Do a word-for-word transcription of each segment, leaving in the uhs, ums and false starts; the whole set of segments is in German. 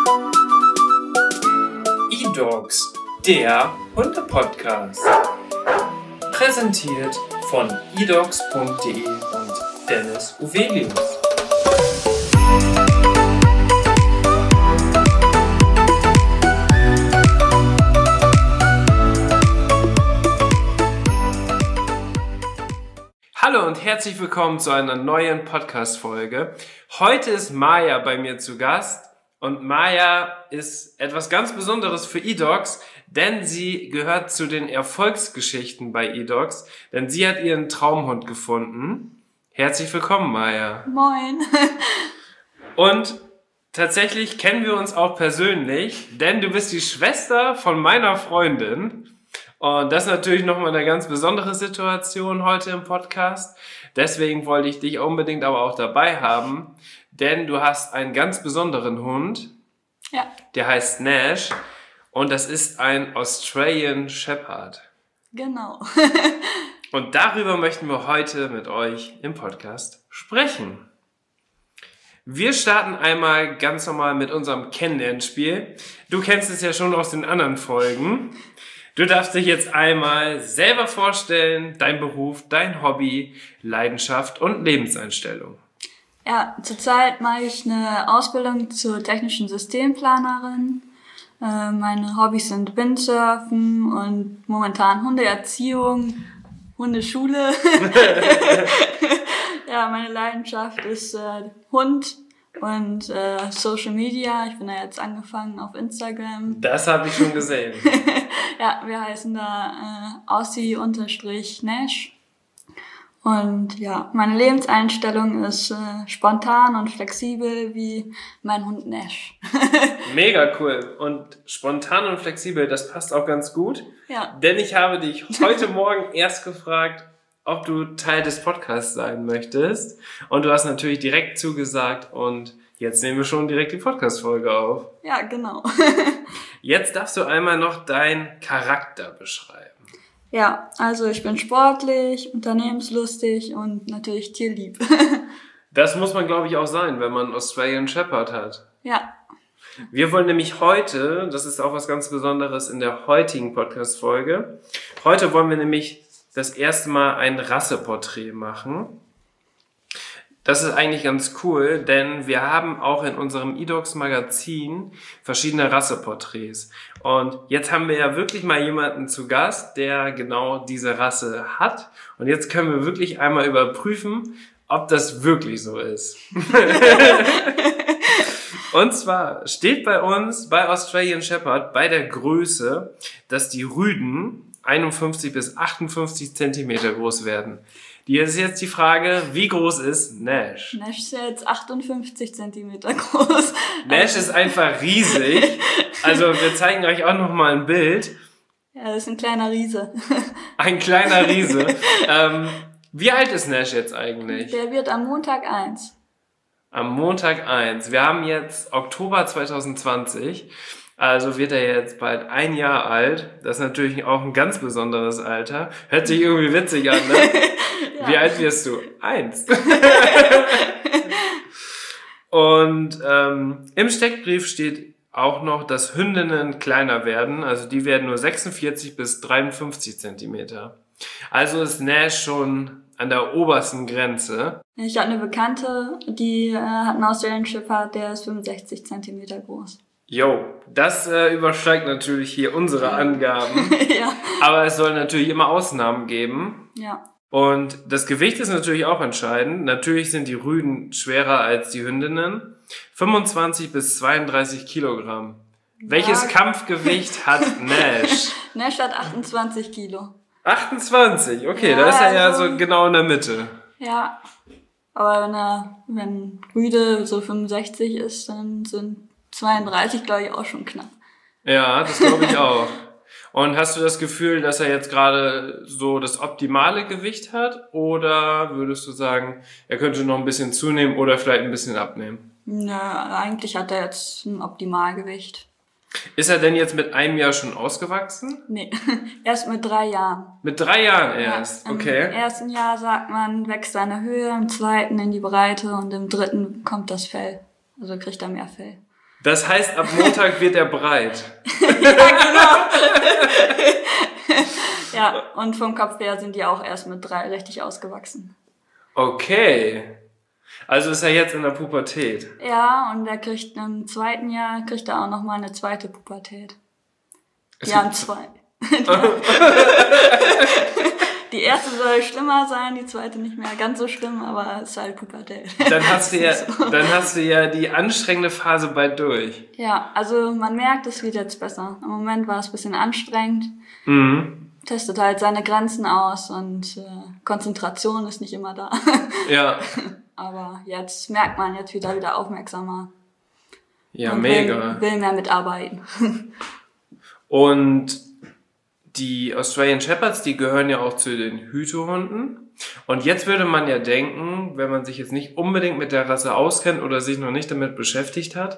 E-Dogs, der Hunde-Podcast. Präsentiert von e dogs punkt de und Dennis Uvelius. Hallo und herzlich willkommen zu einer neuen Podcast-Folge. Heute ist Maja bei mir zu Gast und Maja ist etwas ganz Besonderes für E-Dogs, denn sie gehört zu den Erfolgsgeschichten bei E-Dogs, denn sie hat ihren Traumhund gefunden. Herzlich willkommen, Maja. Moin. Und tatsächlich kennen wir uns auch persönlich, denn du bist die Schwester von meiner Freundin. Und das ist natürlich nochmal eine ganz besondere Situation heute im Podcast. Deswegen wollte ich dich unbedingt aber auch dabei haben, denn du hast einen ganz besonderen Hund. Ja. Der heißt Nash und das ist ein Australian Shepherd. Genau. Und darüber möchten wir heute mit euch im Podcast sprechen. Wir starten einmal ganz normal mit unserem Kennenlernspiel. Du kennst es ja schon aus den anderen Folgen. Du darfst dich jetzt einmal selber vorstellen, dein Beruf, dein Hobby, Leidenschaft und Lebenseinstellung. Ja, zurzeit mache ich eine Ausbildung zur technischen Systemplanerin. Äh, meine Hobbys sind Windsurfen und momentan Hundeerziehung, Hundeschule. Ja, meine Leidenschaft ist äh, Hund und äh, Social Media. Ich bin da jetzt angefangen auf Instagram. Das habe ich schon gesehen. Ja, wir heißen da äh, Aussie-Nash. Und ja, meine Lebenseinstellung ist äh, spontan und flexibel wie mein Hund Nash. Mega cool. Und spontan und flexibel, das passt auch ganz gut. Ja. Denn ich habe dich heute Morgen erst gefragt, ob du Teil des Podcasts sein möchtest. Und du hast natürlich direkt zugesagt und jetzt nehmen wir schon direkt die Podcast-Folge auf. Ja, genau. Jetzt darfst du einmal noch deinen Charakter beschreiben. Ja, also ich bin sportlich, unternehmenslustig und natürlich tierlieb. Das muss man, glaube ich, auch sein, wenn man einen Australian Shepherd hat. Ja. Wir wollen nämlich heute, das ist auch was ganz Besonderes in der heutigen Podcast-Folge, heute wollen wir nämlich das erste Mal ein Rasseporträt machen. Das ist eigentlich ganz cool, denn wir haben auch in unserem E-Dogs Magazin verschiedene Rasseporträts. Und jetzt haben wir ja wirklich mal jemanden zu Gast, der genau diese Rasse hat. Und jetzt können wir wirklich einmal überprüfen, ob das wirklich so ist. Und zwar steht bei uns bei Australian Shepherd bei der Größe, dass die Rüden einundfünfzig bis achtundfünfzig Zentimeter groß werden. Die ist jetzt die Frage, wie groß ist Nash? Nash ist ja jetzt achtundfünfzig Zentimeter groß. Nash ist einfach riesig. Also wir zeigen euch auch noch mal ein Bild. Ja, das ist ein kleiner Riese. Ein kleiner Riese. ähm, wie alt ist Nash jetzt eigentlich? Der wird am Montag eins. Am Montag eins. Wir haben jetzt Oktober zwanzig zwanzig. Also wird er jetzt bald ein Jahr alt. Das ist natürlich auch ein ganz besonderes Alter. Hört sich irgendwie witzig an, ne? Ja. Wie alt wirst du? Eins. Und ähm, im Steckbrief steht auch noch, dass Hündinnen kleiner werden. Also die werden nur sechsundvierzig bis dreiundfünfzig Zentimeter. Also ist Nash schon an der obersten Grenze. Ich habe eine Bekannte, die äh, hat einen Australian Shepherd, der ist fünfundsechzig Zentimeter groß. Jo, das äh, übersteigt natürlich hier unsere Angaben. Ja. Aber es soll natürlich immer Ausnahmen geben. Ja. Und das Gewicht ist natürlich auch entscheidend. Natürlich sind die Rüden schwerer als die Hündinnen. fünfundzwanzig bis zweiunddreißig Kilogramm. Ja. Welches Kampfgewicht hat Nash? Nash hat achtundzwanzig Kilo. achtundzwanzig, okay, ja, da ist er also, ja so genau in der Mitte. Ja, aber wenn er, wenn Rüde so fünfundsechzig ist, dann sind zweiunddreißig, glaube ich, auch schon knapp. Ja, das glaube ich auch. Und hast du das Gefühl, dass er jetzt gerade so das optimale Gewicht hat? Oder würdest du sagen, er könnte noch ein bisschen zunehmen oder vielleicht ein bisschen abnehmen? Na, eigentlich hat er jetzt ein Optimalgewicht. Ist er denn jetzt mit einem Jahr schon ausgewachsen? Nee, erst mit drei Jahren. Mit drei Jahren erst, ja, okay. Im ersten Jahr, sagt man, wächst seine Höhe, im zweiten in die Breite und im dritten kommt das Fell. Also kriegt er mehr Fell. Das heißt, ab Montag wird er breit. Ja, genau. Ja, und vom Kopf her sind die auch erst mit drei richtig ausgewachsen. Okay. Also ist er jetzt in der Pubertät. Ja, und er kriegt im zweiten Jahr, kriegt er auch nochmal eine zweite Pubertät. Es Die haben gibt- zwei. Die erste soll schlimmer sein, die zweite nicht mehr ganz so schlimm, aber es ist halt Pubertät. Dann hast du ja, dann hast du ja die anstrengende Phase bald durch. Ja, also man merkt, es wird jetzt besser. Im Moment war es ein bisschen anstrengend. Mhm. Testet halt seine Grenzen aus und äh, Konzentration ist nicht immer da. Ja. Aber jetzt merkt man, jetzt wieder wieder aufmerksamer. Ja, und mega. Will, will mehr mitarbeiten. Und die Australian Shepherds, die gehören ja auch zu den Hütehunden. Und jetzt würde man ja denken, wenn man sich jetzt nicht unbedingt mit der Rasse auskennt oder sich noch nicht damit beschäftigt hat,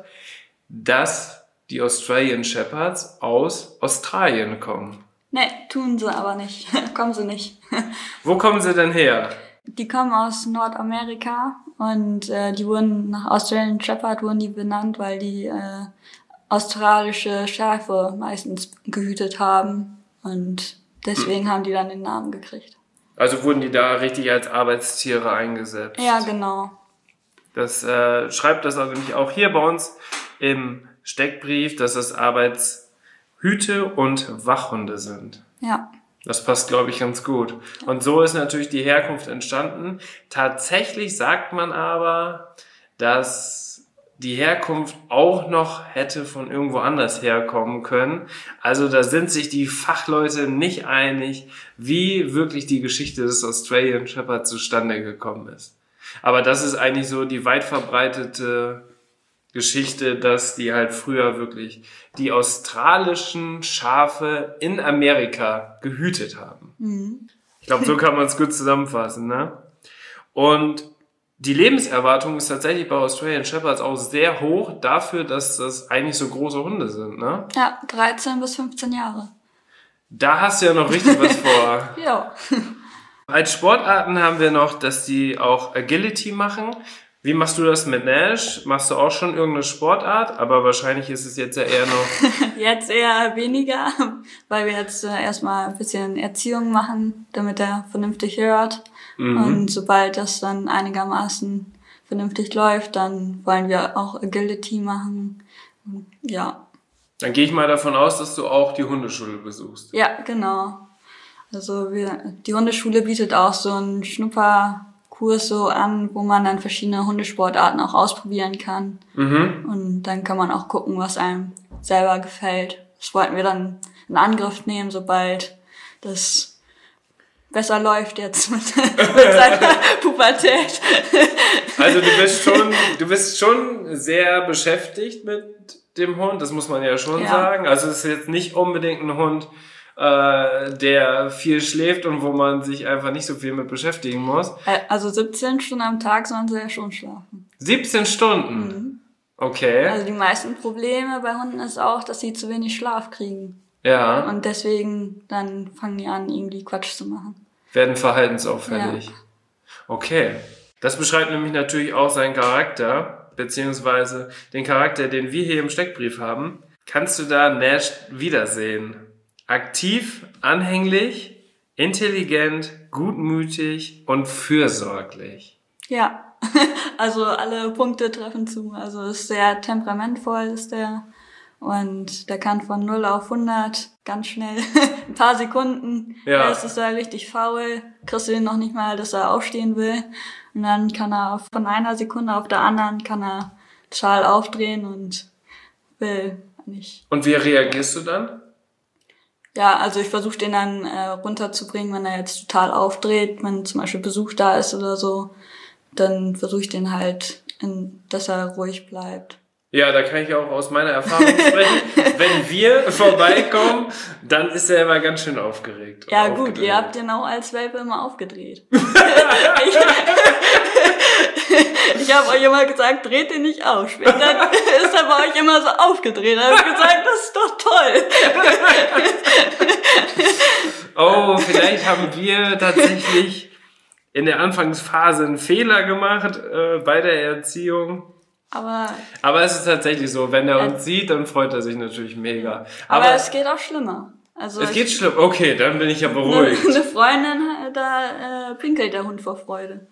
dass die Australian Shepherds aus Australien kommen. Ne, tun sie aber nicht. Kommen sie nicht. Wo kommen sie denn her? Die kommen aus Nordamerika und äh, die wurden nach Australian Shepherd wurden die benannt, weil die äh, australische Schafe meistens gehütet haben und deswegen hm. haben die dann den Namen gekriegt. Also wurden die da richtig als Arbeitstiere eingesetzt? Ja, genau. Das äh, schreibt das also nämlich auch hier bei uns im Steckbrief, dass es Arbeitshüte und Wachhunde sind. Ja. Das passt, glaube ich, ganz gut. Und so ist natürlich die Herkunft entstanden. Tatsächlich sagt man aber, dass die Herkunft auch noch hätte von irgendwo anders herkommen können. Also da sind sich die Fachleute nicht einig, wie wirklich die Geschichte des Australian Shepherd zustande gekommen ist. Aber das ist eigentlich so die weit verbreitete Geschichte, dass die halt früher wirklich die australischen Schafe in Amerika gehütet haben. Mhm. Ich glaube, so kann man es gut zusammenfassen, ne? Und die Lebenserwartung ist tatsächlich bei Australian Shepherds auch sehr hoch dafür, dass das eigentlich so große Hunde sind, ne? Ja, dreizehn bis fünfzehn Jahre. Da hast du ja noch richtig was vor. Ja. Als Sportarten haben wir noch, dass die auch Agility machen. Wie machst du das mit Nash? Machst du auch schon irgendeine Sportart? Aber wahrscheinlich ist es jetzt ja eher noch... Jetzt eher weniger, weil wir jetzt äh, erstmal ein bisschen Erziehung machen, damit er vernünftig hört. Mhm. Und sobald das dann einigermaßen vernünftig läuft, dann wollen wir auch Agility machen. Ja. Dann gehe ich mal davon aus, dass du auch die Hundeschule besuchst. Ja, genau. Also wir, die Hundeschule bietet auch so einen Schnupperkurs so an, wo man dann verschiedene Hundesportarten auch ausprobieren kann. Mhm. Und dann kann man auch gucken, was einem selber gefällt. Das wollten wir dann in Angriff nehmen, sobald das besser läuft jetzt mit, mit seiner Pubertät. Also du bist schon, du bist schon sehr beschäftigt mit dem Hund, das muss man ja schon ja. sagen. Also es ist jetzt nicht unbedingt ein Hund, äh, der viel schläft und wo man sich einfach nicht so viel mit beschäftigen muss. Also siebzehn Stunden am Tag sollen sie ja schon schlafen. siebzehn Stunden? Mhm. Okay. Also die meisten Probleme bei Hunden ist auch, dass sie zu wenig Schlaf kriegen. Ja. Und deswegen dann fangen die an, irgendwie Quatsch zu machen. Werden verhaltensauffällig. Ja. Okay. Das beschreibt nämlich natürlich auch seinen Charakter, beziehungsweise den Charakter, den wir hier im Steckbrief haben. Kannst du da Nash wiedersehen? Aktiv, anhänglich, intelligent, gutmütig und fürsorglich. Ja, also alle Punkte treffen zu. Also ist sehr temperamentvoll, ist der. Und der kann von null auf hundert ganz schnell, ein paar Sekunden. Ja. Erst ist er richtig faul, kriegst du ihn noch nicht mal, dass er aufstehen will. Und dann kann er von einer Sekunde auf der anderen, kann er total aufdrehen und will nicht. Und wie reagierst du dann? Ja, also ich versuche den dann äh, runterzubringen, wenn er jetzt total aufdreht, wenn zum Beispiel Besuch da ist oder so, dann versuche ich den halt, in, dass er ruhig bleibt. Ja, da kann ich auch aus meiner Erfahrung sprechen. Wenn wir vorbeikommen, dann ist er immer ganz schön aufgeregt. Ja gut, aufgedreht. Ihr habt den auch als Welpe immer aufgedreht. ich ich habe euch immer gesagt, dreht den nicht auf. Später ist er bei euch immer so aufgedreht. Da habe ich gesagt, das ist doch toll. Oh, vielleicht haben wir tatsächlich in der Anfangsphase einen Fehler gemacht äh, bei der Erziehung. Aber, Aber es ist tatsächlich so, wenn er uns sieht, dann freut er sich natürlich mega. aber, aber es geht auch schlimmer. Also es ich, geht schlimm. Okay, dann bin ich ja beruhigt. Eine, eine Freundin, da äh, pinkelt der Hund vor Freude.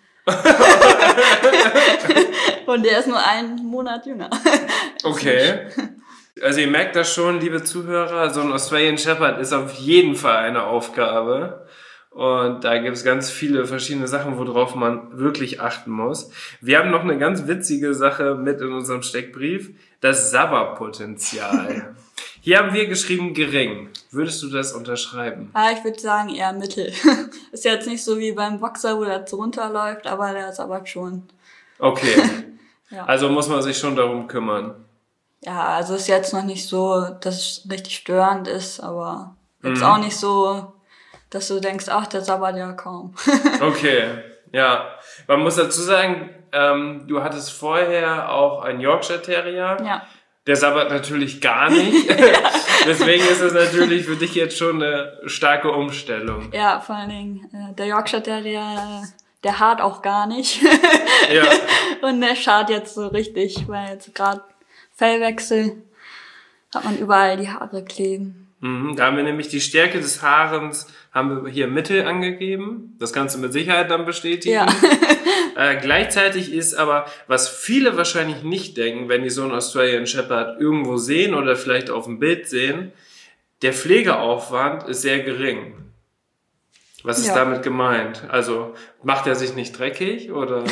Und der ist nur einen Monat jünger. Okay. Also ihr merkt das schon, liebe Zuhörer, so ein Australian Shepherd ist auf jeden Fall eine Aufgabe. Und da gibt es ganz viele verschiedene Sachen, worauf man wirklich achten muss. Wir haben noch eine ganz witzige Sache mit in unserem Steckbrief, das Sabberpotenzial. Hier haben wir geschrieben gering. Würdest du das unterschreiben? Ah, ich würde sagen eher mittel. Ist jetzt nicht so wie beim Boxer, wo der runterläuft, aber der ist aber schon. Okay. Ja. Also muss man sich schon darum kümmern. Ja, also ist jetzt noch nicht so, dass es richtig störend ist, aber jetzt Mhm. auch nicht so, dass du denkst, ach, der sabbert ja kaum. Okay, ja. Man muss dazu sagen, ähm, du hattest vorher auch einen Yorkshire Terrier. Ja. Der sabbert natürlich gar nicht. Deswegen ist es natürlich für dich jetzt schon eine starke Umstellung. Ja, vor allen Dingen, äh, der Yorkshire Terrier, der haart auch gar nicht. Ja. Und der schart jetzt so richtig, weil jetzt gerade Fellwechsel hat man überall die Haare kleben. Mhm, da haben wir nämlich die Stärke des Haarens, haben wir hier Mittel angegeben. Das kannst du mit Sicherheit dann bestätigen. Ja. Äh, gleichzeitig ist aber, was viele wahrscheinlich nicht denken, wenn die so einen Australian Shepherd irgendwo sehen oder vielleicht auf dem Bild sehen, der Pflegeaufwand ist sehr gering. Was ist Ja. damit gemeint? Also, macht er sich nicht dreckig oder?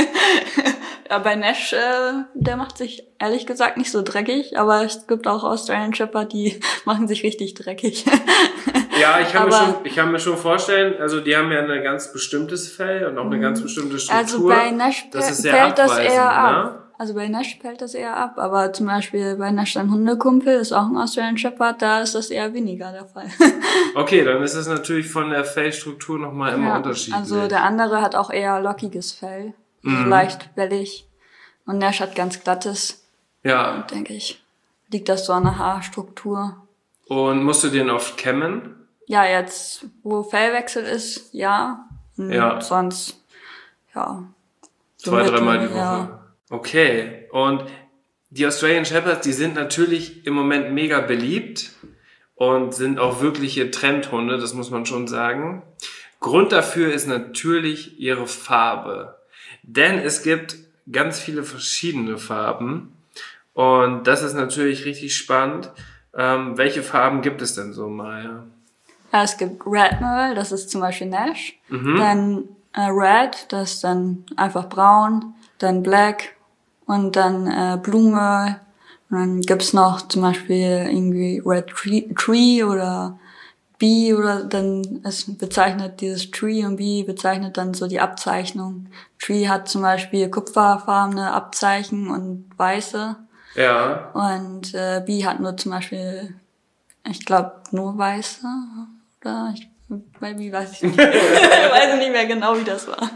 Ja, bei Nash, äh, der macht sich ehrlich gesagt nicht so dreckig, aber es gibt auch Australian Shepherd, die machen sich richtig dreckig. Ja, ich kann, mir Aber- schon, ich kann mir schon vorstellen, also die haben ja ein ganz bestimmtes Fell und auch eine ganz bestimmte Struktur. Also bei Nash Das ist fäll- sehr fällt das abweisend, eher ab. ne? Also bei Nash fällt das eher ab, aber zum Beispiel bei Nash sein Hundekumpel ist auch ein Australian Shepherd, da ist das eher weniger der Fall. Okay, dann ist es natürlich von der Fellstruktur nochmal immer Ja, unterschiedlich. also der andere hat auch eher lockiges Fell, also Mhm. leicht wellig. Und Nash hat ganz glattes, Ja, denke ich. Liegt das so an der Haarstruktur? und musst du den oft kämmen? Ja, jetzt, wo Fellwechsel ist, ja. Und Ja. sonst, ja. so Zwei, mittel, dreimal die Woche. ja. Okay, und die Australian Shepherds, die sind natürlich im Moment mega beliebt und sind auch wirkliche Trendhunde, das muss man schon sagen. Grund dafür ist natürlich ihre Farbe. Denn es gibt ganz viele verschiedene Farben und das ist natürlich richtig spannend. Ähm, welche Farben gibt es denn so, Maya? Ja, es gibt Red Merle, das ist zum Beispiel Nash. Mhm. Dann äh, Red, das ist dann einfach braun. Dann Black und dann äh, Blue Merle. Und dann gibt's noch zum Beispiel irgendwie Red Tree, Tree oder B oder dann, es bezeichnet dieses Tree und B bezeichnet dann so die Abzeichnung. Tree hat zum Beispiel kupferfarbene Abzeichen und weiße. Ja, Und äh, B hat nur zum Beispiel, ich glaube, nur weiße. Oder ich, bei B weiß ich nicht. Ich weiß nicht mehr genau, wie das war.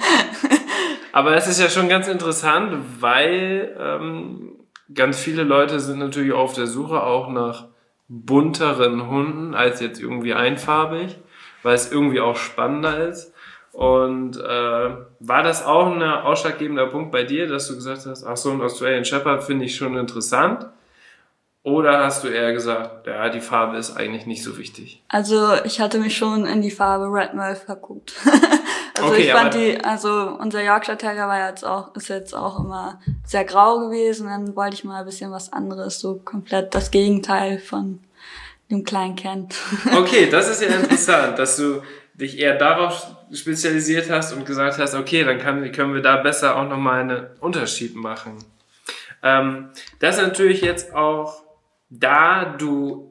aber es ist ja schon ganz interessant, weil ähm, ganz viele Leute sind natürlich auf der Suche auch nach bunteren Hunden als jetzt irgendwie einfarbig, weil es irgendwie auch spannender ist. Und äh, war das auch ein ausschlaggebender Punkt bei dir, dass du gesagt hast, ach so, ein Australian Shepherd finde ich schon interessant? Oder hast du eher gesagt, ja, die Farbe ist eigentlich nicht so wichtig? Also ich hatte mich schon in die Farbe Red Merle verguckt. Also Okay, ich fand aber- die, also unser Yorkshire Terrier war jetzt auch, ist jetzt auch immer sehr grau gewesen. Dann wollte ich mal ein bisschen was anderes, so komplett das Gegenteil von dem kleinen Kent. Okay, das ist ja interessant, dass du dich eher darauf spezialisiert hast und gesagt hast, okay, dann kann, können wir da besser auch nochmal einen Unterschied machen. Ähm, das ist natürlich jetzt auch, da du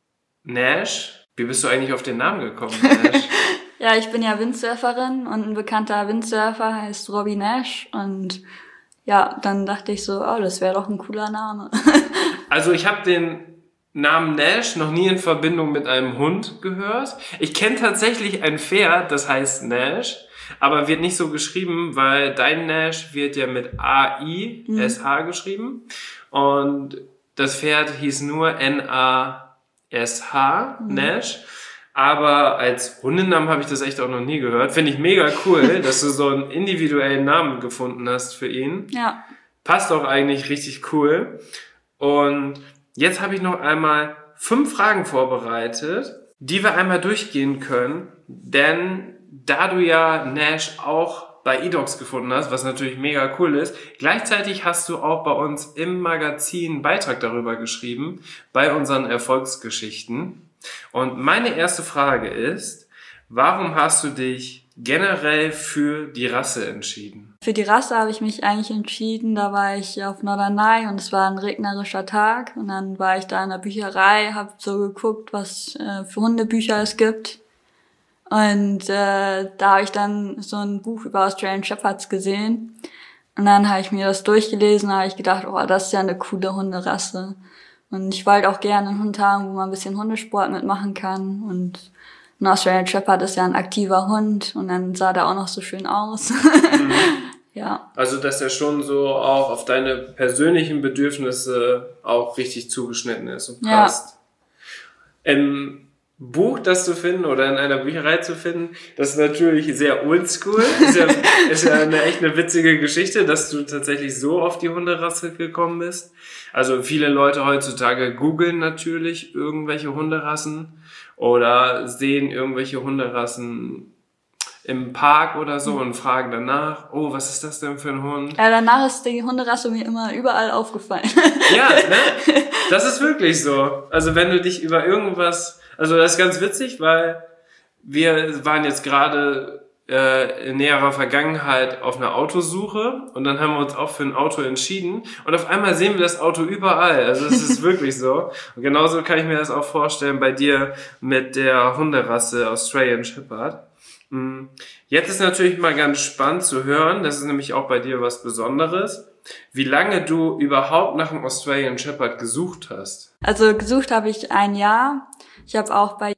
Nash, wie bist du eigentlich auf den Namen gekommen, Nash? Ja, ich bin ja Windsurferin und ein bekannter Windsurfer heißt Robbie Nash und ja, dann dachte ich so, oh, das wäre doch ein cooler Name. Also ich habe den Namen Nash noch nie in Verbindung mit einem Hund gehört. Ich kenne tatsächlich ein Pferd, das heißt Nash, aber wird nicht so geschrieben, weil dein Nash wird ja mit A I S H geschrieben und das Pferd hieß nur N A S H, Nash. Aber als Hundennamen habe ich das echt auch noch nie gehört. Finde ich mega cool, dass du so einen individuellen Namen gefunden hast für ihn. Ja, Passt auch eigentlich richtig cool. Und jetzt habe ich noch einmal fünf Fragen vorbereitet, die wir einmal durchgehen können. Denn da du ja Nash auch bei eDocs gefunden hast, was natürlich mega cool ist, gleichzeitig hast du auch bei uns im Magazin einen Beitrag darüber geschrieben, bei unseren Erfolgsgeschichten. Und meine erste Frage ist, warum hast du dich generell für die Rasse entschieden? Für die Rasse habe ich mich eigentlich entschieden, da war ich auf Norderney und es war ein regnerischer Tag und dann war ich da in der Bücherei, habe so geguckt, was äh, für Hundebücher es gibt und äh, da habe ich dann so ein Buch über Australian Shepherds gesehen und dann habe ich mir das durchgelesen, habe ich gedacht, oh, das ist ja eine coole Hunderasse und ich wollte auch gerne einen Hund haben, wo man ein bisschen Hundesport mitmachen kann und ein Australian Shepherd ist ja ein aktiver Hund und dann sah der auch noch so schön aus. Mhm. Ja. Also, dass er schon so auch auf deine persönlichen Bedürfnisse auch richtig zugeschnitten ist und passt. Ja. Im Buch, das zu finden oder in einer Bücherei zu finden, das ist natürlich sehr oldschool. Ist ja, ist ja eine echt eine witzige Geschichte, dass du tatsächlich so auf die Hunderasse gekommen bist. Also, viele Leute heutzutage googeln natürlich irgendwelche Hunderassen oder sehen irgendwelche Hunderassen im Park oder so und fragen danach, oh, was ist das denn für ein Hund? Ja, danach ist die Hunderasse mir immer überall aufgefallen. Ja, ne? Das ist wirklich so. Also wenn du dich über irgendwas, also das ist ganz witzig, weil wir waren jetzt gerade äh, in näherer Vergangenheit auf einer Autosuche und dann haben wir uns auch für ein Auto entschieden und auf einmal sehen wir das Auto überall. Also es ist wirklich so. Und genauso kann ich mir das auch vorstellen bei dir mit der Hunderasse Australian Shepherd. Jetzt ist natürlich mal ganz spannend zu hören, das ist nämlich auch bei dir was Besonderes, wie lange du überhaupt nach einem Australian Shepherd gesucht hast. Also gesucht habe ich ein Jahr. Ich habe auch bei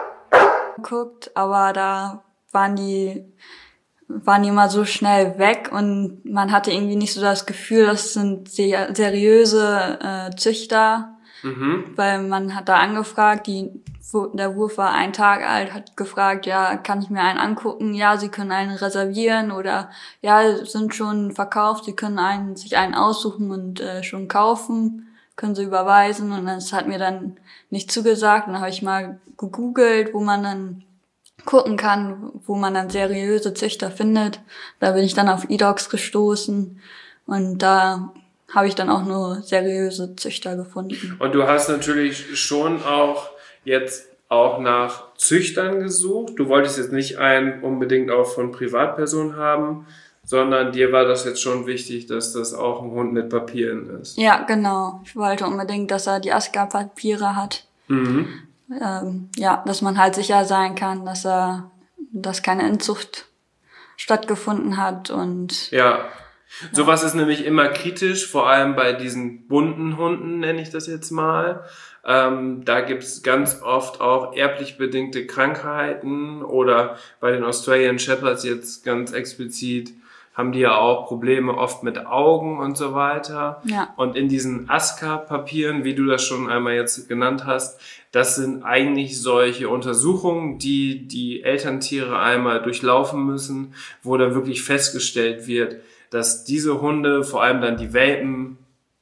geguckt, aber da waren die waren die immer so schnell weg und man hatte irgendwie nicht so das Gefühl, das sind sehr seriöse äh, Züchter, mhm. weil man hat da angefragt, die der Wurf war ein Tag alt, hat gefragt, ja, kann ich mir einen angucken? Ja, Sie können einen reservieren oder ja, sind schon verkauft, Sie können einen sich einen aussuchen und äh, schon kaufen, können Sie überweisen und das hat mir dann nicht zugesagt. Dann habe ich mal gegoogelt, wo man dann gucken kann, wo man dann seriöse Züchter findet. Da bin ich dann auf eDocs gestoßen und da habe ich dann auch nur seriöse Züchter gefunden. Und du hast natürlich schon auch jetzt auch nach Züchtern gesucht. Du wolltest jetzt nicht einen unbedingt auch von Privatpersonen haben, sondern dir war das jetzt schon wichtig, dass das auch ein Hund mit Papieren ist. Ja, genau. Ich wollte unbedingt, dass er die A S C A-Papiere hat. Mhm. Ähm, ja, dass man halt sicher sein kann, dass er, dass keine Inzucht stattgefunden hat und ja. Sowas ist nämlich immer kritisch, vor allem bei diesen bunten Hunden, nenne ich das jetzt mal. Ähm, da gibt's ganz oft auch erblich bedingte Krankheiten oder bei den Australian Shepherds jetzt ganz explizit haben die ja auch Probleme oft mit Augen und so weiter. Ja. Und in diesen A S C A-Papieren, wie du das schon einmal jetzt genannt hast, das sind eigentlich solche Untersuchungen, die die Elterntiere einmal durchlaufen müssen, wo da wirklich festgestellt wird, dass diese Hunde, vor allem dann die Welpen,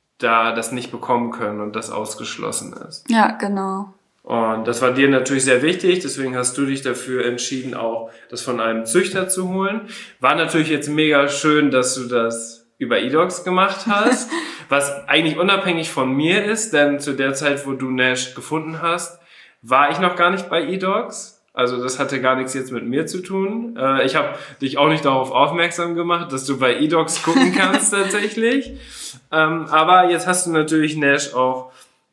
da das nicht bekommen können und das ausgeschlossen ist. Ja, genau. Und das war dir natürlich sehr wichtig, deswegen hast du dich dafür entschieden, auch das von einem Züchter zu holen. War natürlich jetzt mega schön, dass du das über eDocs gemacht hast, was eigentlich unabhängig von mir ist, denn zu der Zeit, wo du Nash gefunden hast, war ich noch gar nicht bei eDocs. Also das hatte gar nichts jetzt mit mir zu tun. Äh, ich habe dich auch nicht darauf aufmerksam gemacht, dass du bei eDocs gucken kannst tatsächlich. Ähm, aber jetzt hast du natürlich Nash auch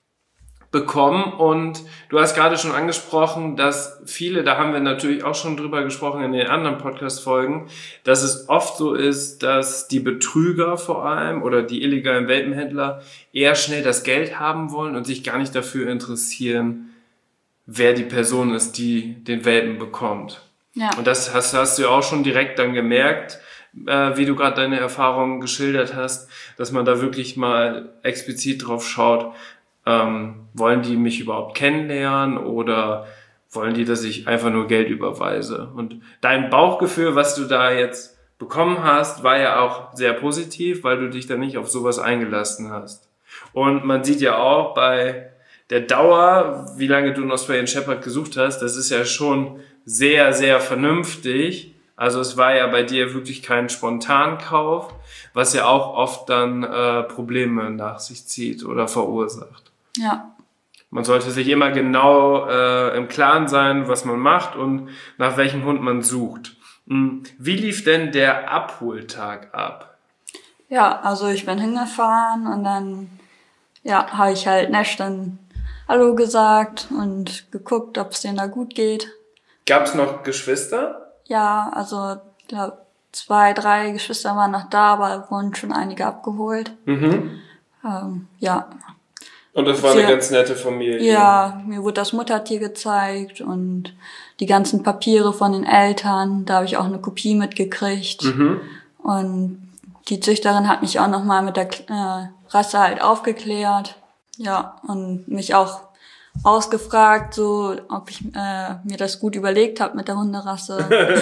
bekommen und du hast gerade schon angesprochen, dass viele, da haben wir natürlich auch schon drüber gesprochen in den anderen Podcast-Folgen, dass es oft so ist, dass die Betrüger vor allem oder die illegalen Welpenhändler eher schnell das Geld haben wollen und sich gar nicht dafür interessieren, wer die Person ist, die den Welpen bekommt. Ja. Und das hast, hast du ja auch schon direkt dann gemerkt, äh, wie du gerade deine Erfahrungen geschildert hast, dass man da wirklich mal explizit drauf schaut, ähm, wollen die mich überhaupt kennenlernen oder wollen die, dass ich einfach nur Geld überweise? Und dein Bauchgefühl, was du da jetzt bekommen hast, war ja auch sehr positiv, weil du dich dann nicht auf sowas eingelassen hast. Und man sieht ja auch bei der Dauer, wie lange du einen Australian Shepherd gesucht hast, das ist ja schon sehr, sehr vernünftig. Also es war ja bei dir wirklich kein Spontankauf, was ja auch oft dann äh, Probleme nach sich zieht oder verursacht. Ja. Man sollte sich immer genau äh, im Klaren sein, was man macht und nach welchem Hund man sucht. Wie lief denn der Abholtag ab? Ja, also ich bin hingefahren und dann ja, habe ich halt Nash dann Hallo gesagt und geguckt, ob es denen da gut geht. Gab es noch Geschwister? Ja, also ich glaube zwei, drei Geschwister waren noch da, aber wurden schon einige abgeholt. Mhm. Ähm, ja. Und das war Sie, eine ganz nette Familie. Ja, mir wurde das Muttertier gezeigt und die ganzen Papiere von den Eltern. Da habe ich auch eine Kopie mitgekriegt. Mhm. Und die Züchterin hat mich auch nochmal mit der äh, Rasse halt aufgeklärt. Ja, und mich auch ausgefragt, so ob ich äh, mir das gut überlegt habe mit der Hunderasse.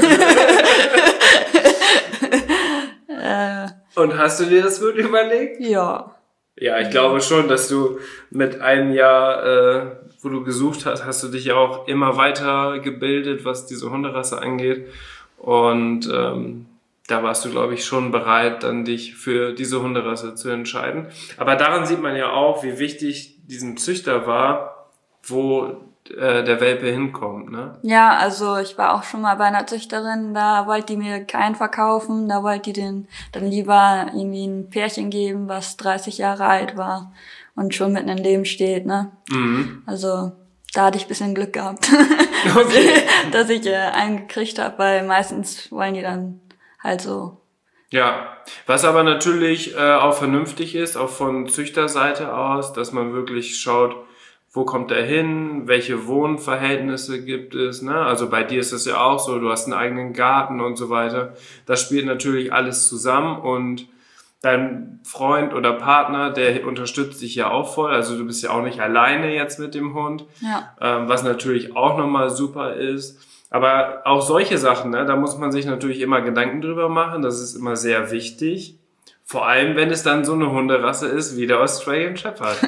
äh, Und hast du dir das gut überlegt? Ja. Ja, ich glaube schon, dass du mit einem Jahr, äh, wo du gesucht hast, hast du dich ja auch immer weiter gebildet, was diese Hunderasse angeht. Und ähm, da warst du, glaube ich, schon bereit, dann dich für diese Hunderasse zu entscheiden. Aber daran sieht man ja auch, wie wichtig diesem Züchter war, wo äh, der Welpe hinkommt, ne? Ja, also ich war auch schon mal bei einer Züchterin, da wollte die mir keinen verkaufen, da wollte die den dann lieber irgendwie ein Pärchen geben, was dreißig Jahre alt war und schon mitten im Leben steht, ne? Mhm. Also da hatte ich ein bisschen Glück gehabt, Okay. dass ich äh, einen gekriegt habe, weil meistens wollen die dann halt so. Ja, was aber natürlich äh, auch vernünftig ist, auch von Züchterseite aus, dass man wirklich schaut, wo kommt er hin, welche Wohnverhältnisse gibt es, ne? Also bei dir ist es ja auch so, du hast einen eigenen Garten und so weiter. Das spielt natürlich alles zusammen und dein Freund oder Partner, der unterstützt dich ja auch voll. Also du bist ja auch nicht alleine jetzt mit dem Hund, Ja. ähm, was natürlich auch nochmal super ist. Aber auch solche Sachen, ne, da muss man sich natürlich immer Gedanken drüber machen. Das ist immer sehr wichtig. Vor allem, wenn es dann so eine Hunderasse ist wie der Australian Shepherd.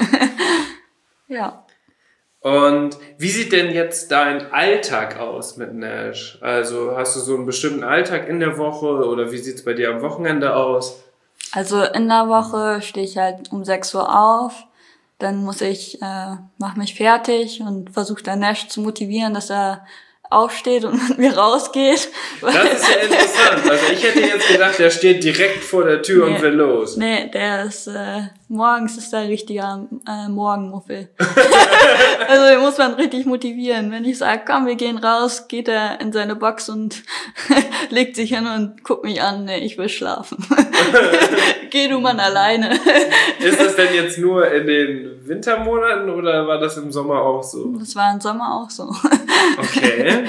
Ja. Und wie sieht denn jetzt dein Alltag aus mit Nash? Also hast du so einen bestimmten Alltag in der Woche oder wie sieht's bei dir am Wochenende aus? Also in der Woche stehe ich halt um sechs Uhr auf, dann muss ich, äh, mach mich fertig und versuche dann Nash zu motivieren, dass er aufsteht und mit mir rausgeht. Das ist ja interessant. Also ich hätte jetzt gedacht, der steht direkt vor der Tür Nee. und will los. Nee, der ist, äh, morgens ist der richtiger äh, Morgenmuffel. Also den muss man richtig motivieren. Wenn ich sage, komm, wir gehen raus, geht er in seine Box und legt sich hin und guckt mich an, nee, ich will schlafen. Geh du Mann alleine. Ist das denn jetzt nur in den Wintermonaten oder war das im Sommer auch so? Das war im Sommer auch so. Okay.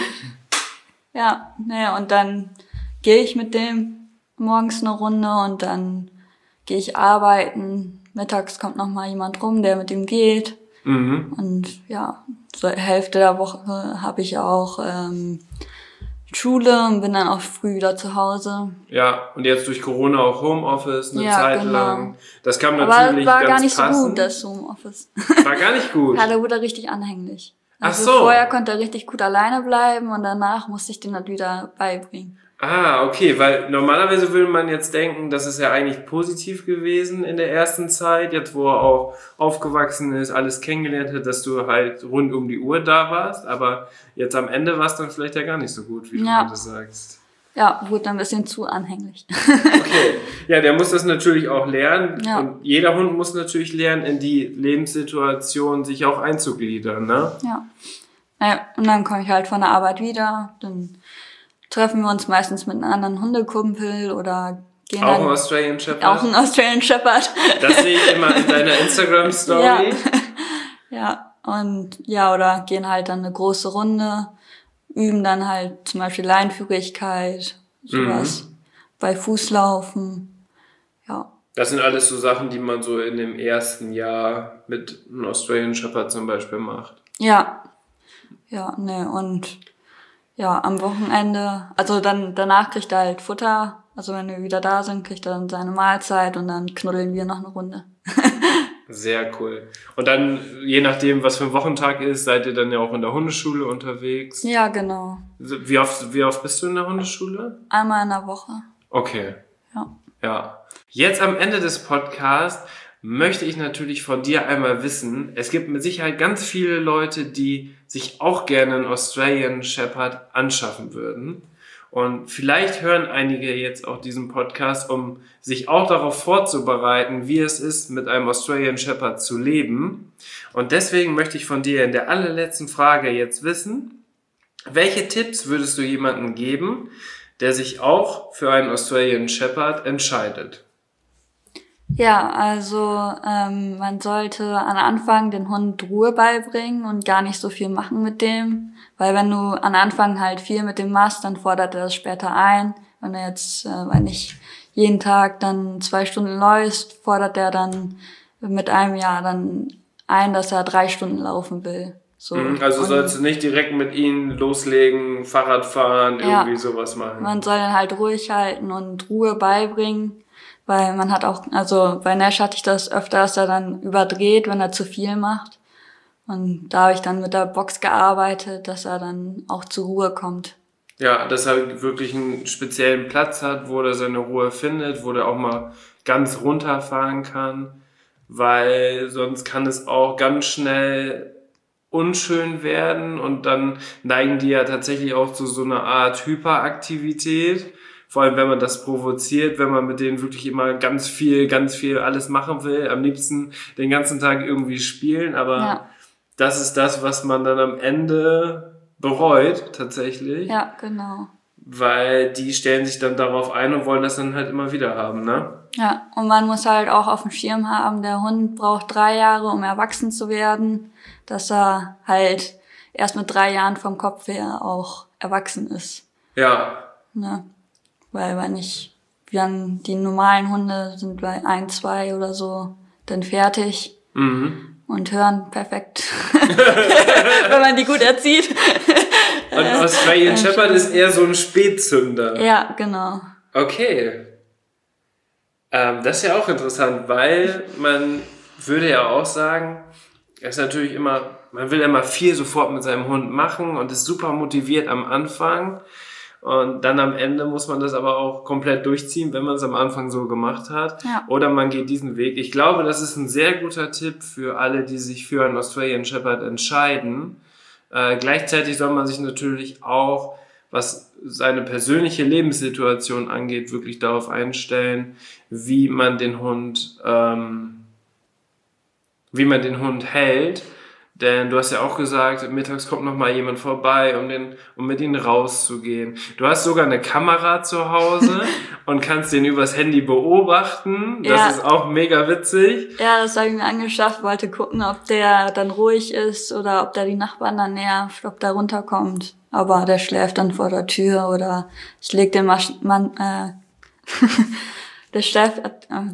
Ja, naja, und dann gehe ich mit dem morgens eine Runde und dann gehe ich arbeiten. Mittags kommt noch mal jemand rum, der mit ihm geht. Mhm. Und ja, zur Hälfte der Woche habe ich auch ähm, Schule und bin dann auch früh wieder zu Hause. Ja, und jetzt durch Corona auch Homeoffice eine Ja, Zeit genau. lang. Das kam Aber natürlich war ganz gar nicht passend. so gut, das Homeoffice. War gar nicht gut. Ja, da wurde er richtig anhänglich. Also Ach so. vorher konnte er richtig gut alleine bleiben und danach musste ich den halt wieder beibringen. Ah, okay, weil normalerweise würde man jetzt denken, das ist ja eigentlich positiv gewesen in der ersten Zeit, jetzt wo er auch aufgewachsen ist, alles kennengelernt hat, dass du halt rund um die Uhr da warst, aber jetzt am Ende war es dann vielleicht ja gar nicht so gut, wie du Ja. mir das sagst. Ja, wurde ein bisschen zu anhänglich. Okay, ja, der muss das natürlich auch lernen Ja. und jeder Hund muss natürlich lernen, in die Lebenssituation sich auch einzugliedern, ne? Ja. Naja, und dann komme ich halt von der Arbeit wieder, dann treffen wir uns meistens mit einem anderen Hundekumpel oder gehen Auch dann... ein Australian Shepherd? Auch ein Australian Shepherd. Das sehe ich immer in deiner Instagram-Story. Ja. Ja, und ja, oder gehen halt dann eine große Runde, üben dann halt zum Beispiel Leinführigkeit, sowas, Mhm. bei Fußlaufen, ja. Das sind alles so Sachen, die man so in dem ersten Jahr mit einem Australian Shepherd zum Beispiel macht. Ja, ja, ne, und ja, am Wochenende, also dann danach kriegt er halt Futter, Also wenn wir wieder da sind, kriegt er dann seine Mahlzeit und dann knuddeln wir noch eine Runde. Sehr cool. Und dann, je nachdem, was für ein Wochentag ist, seid ihr dann ja auch in der Hundeschule unterwegs? Ja, genau. Wie oft, wie oft bist du in der Hundeschule? Einmal in der Woche. Okay. Ja. Ja. Jetzt am Ende des Podcasts möchte ich natürlich von dir einmal wissen, es gibt mit Sicherheit ganz viele Leute, die sich auch gerne einen Australian Shepherd anschaffen würden. Und vielleicht hören einige jetzt auch diesen Podcast, um sich auch darauf vorzubereiten, wie es ist, mit einem Australian Shepherd zu leben. Und deswegen möchte ich von dir in der allerletzten Frage jetzt wissen, welche Tipps würdest du jemandem geben, der sich auch für einen Australian Shepherd entscheidet? Ja, also ähm, man sollte an Anfang den Hund Ruhe beibringen und gar nicht so viel machen mit dem, weil wenn du an Anfang halt viel mit dem machst, dann fordert er das später ein. Wenn er jetzt, äh, wenn nicht jeden Tag dann zwei Stunden läufst, fordert er dann mit einem Jahr dann ein, dass er drei Stunden laufen will. So. Also und sollst du nicht direkt mit ihnen loslegen, Fahrrad fahren, ja, irgendwie sowas machen. Man soll ihn halt ruhig halten und Ruhe beibringen. Weil man hat auch, also bei Nash hatte ich das öfter, dass er dann überdreht, wenn er zu viel macht. Und da habe ich dann mit der Box gearbeitet, dass er dann auch zur Ruhe kommt. Ja, dass er wirklich einen speziellen Platz hat, wo er seine Ruhe findet, wo er auch mal ganz runterfahren kann. Weil sonst kann es auch ganz schnell unschön werden und dann neigen die ja tatsächlich auch zu so einer Art Hyperaktivität. Vor allem, wenn man das provoziert, wenn man mit denen wirklich immer ganz viel, ganz viel alles machen will. Am liebsten den ganzen Tag irgendwie spielen. Aber ja, das ist das, was man dann am Ende bereut, tatsächlich. Ja, genau. Weil die stellen sich dann darauf ein und wollen das dann halt immer wieder haben, ne? Ja, und man muss halt auch auf dem Schirm haben, der Hund braucht drei Jahre, um erwachsen zu werden. Dass er halt erst mit drei Jahren vom Kopf her auch erwachsen ist. Ja. Ne? Weil wenn ich, dann die normalen Hunde sind bei ein, zwei oder so dann fertig mhm. und hören perfekt, wenn man die gut erzieht. Und Australian Shepherd ist eher so ein Spätzünder. Ja, genau. Okay. Ähm, das ist ja auch interessant, weil man würde ja auch sagen, es ist natürlich immer, man will immer viel sofort mit seinem Hund machen und ist super motiviert am Anfang. Und dann am Ende muss man das aber auch komplett durchziehen, wenn man es am Anfang so gemacht hat. Ja. Oder man geht diesen Weg. Ich glaube, das ist ein sehr guter Tipp für alle, die sich für einen Australian Shepherd entscheiden. Äh, gleichzeitig soll man sich natürlich auch, was seine persönliche Lebenssituation angeht, wirklich darauf einstellen, wie man den Hund, ähm, wie man den Hund hält. Denn du hast ja auch gesagt, mittags kommt noch mal jemand vorbei, um den, um mit ihnen rauszugehen. Du hast sogar eine Kamera zu Hause und kannst den übers Handy beobachten. Das ja. ist auch mega witzig. Ja, das habe ich mir angeschafft, wollte gucken, ob der dann ruhig ist oder ob der die Nachbarn dann nervt, ob der runterkommt. Aber der schläft dann vor der Tür oder ich leg den Masch Mann, äh, der schläft, äh,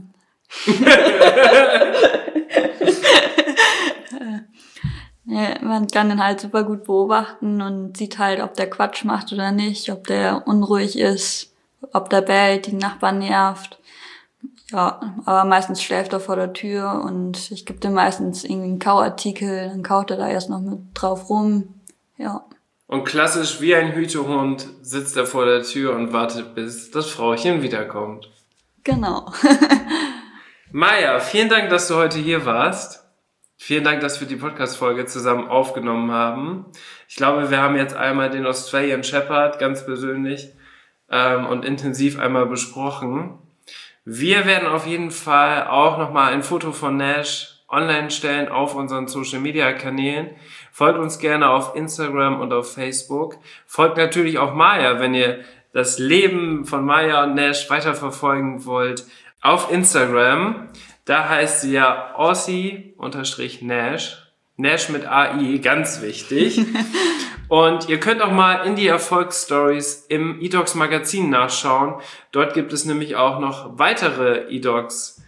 ja, man kann den halt super gut beobachten und sieht halt, ob der Quatsch macht oder nicht, ob der unruhig ist, ob der bellt, die Nachbarn nervt. Ja, aber meistens schläft er vor der Tür und ich gebe dem meistens irgendwie einen Kauartikel, dann kaut er da erst noch mit drauf rum. Ja. Und klassisch wie ein Hütehund sitzt er vor der Tür und wartet, bis das Frauchen wiederkommt. Genau. Maja, vielen Dank, dass du heute hier warst. Vielen Dank, dass wir die Podcast-Folge zusammen aufgenommen haben. Ich glaube, wir haben jetzt einmal den Australian Shepherd ganz persönlich ähm, und intensiv einmal besprochen. Wir werden auf jeden Fall auch nochmal ein Foto von Nash online stellen auf unseren Social-Media-Kanälen. Folgt uns gerne auf Instagram und auf Facebook. Folgt natürlich auch Maja, wenn ihr das Leben von Maja und Nash weiterverfolgen wollt, auf Instagram. Da heißt sie ja Aussie-Nash. Nash mit A I, ganz wichtig. Und ihr könnt auch mal in die Erfolgsstories im eDogs Magazin nachschauen. Dort gibt es nämlich auch noch weitere eDogs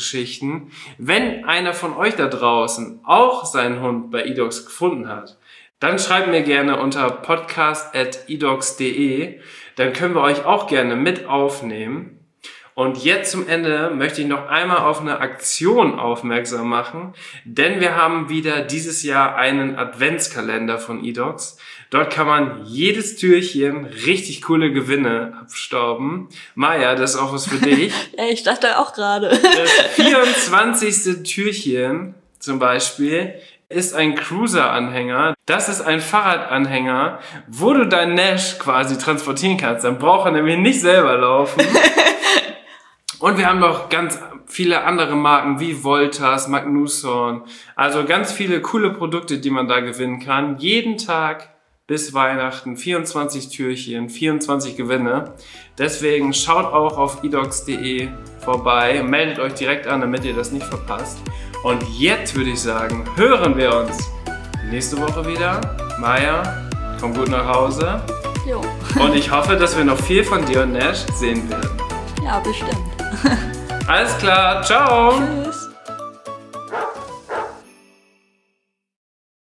Erfolgsgeschichten. Wenn einer von euch da draußen auch seinen Hund bei eDogs gefunden hat, Dann schreibt mir gerne unter podcast at edox punkt de, dann können wir euch auch gerne mit aufnehmen. Und jetzt zum Ende möchte ich noch einmal auf eine Aktion aufmerksam machen, denn wir haben wieder dieses Jahr einen Adventskalender von edox. Dort kann man jedes Türchen richtig coole Gewinne abstauben. Maja, das ist auch was für dich. Ja, ich dachte auch gerade. Das vierundzwanzigste Türchen zum Beispiel ist ein Cruiser-Anhänger. Das ist ein Fahrradanhänger, wo du dein Nash quasi transportieren kannst. Dann braucht er nämlich nicht selber laufen. Und wir haben noch ganz viele andere Marken wie Voltas, Magnusson. Also ganz viele coole Produkte, die man da gewinnen kann. Jeden Tag bis Weihnachten vierundzwanzig Türchen, vierundzwanzig Gewinne. Deswegen schaut auch auf edox punkt de vorbei. Meldet euch direkt an, damit ihr das nicht verpasst. Und jetzt würde ich sagen, hören wir uns nächste Woche wieder. Maja, komm gut nach Hause. Jo. Und ich hoffe, dass wir noch viel von dir und Nash sehen werden. Ja, bestimmt. Alles klar, ciao! Tschüss.